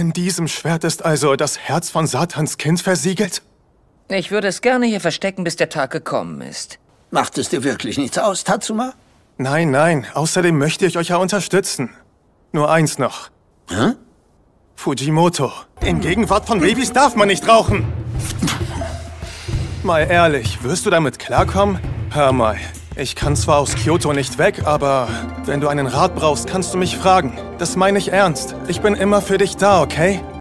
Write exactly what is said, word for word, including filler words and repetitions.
In diesem Schwert ist also das Herz von Satans Kind versiegelt? Ich würde es gerne hier verstecken, bis der Tag gekommen ist. Macht es dir wirklich nichts aus, Tatsuma? Nein, nein. Außerdem möchte ich euch ja unterstützen. Nur eins noch. Hä? Fujimoto. In Gegenwart von Babys darf man nicht rauchen. Mal ehrlich, wirst du damit klarkommen? Hör mal, ich kann zwar aus Kyoto nicht weg, aber wenn du einen Rat brauchst, kannst du mich fragen. Das meine ich ernst. Ich bin immer für dich da, okay?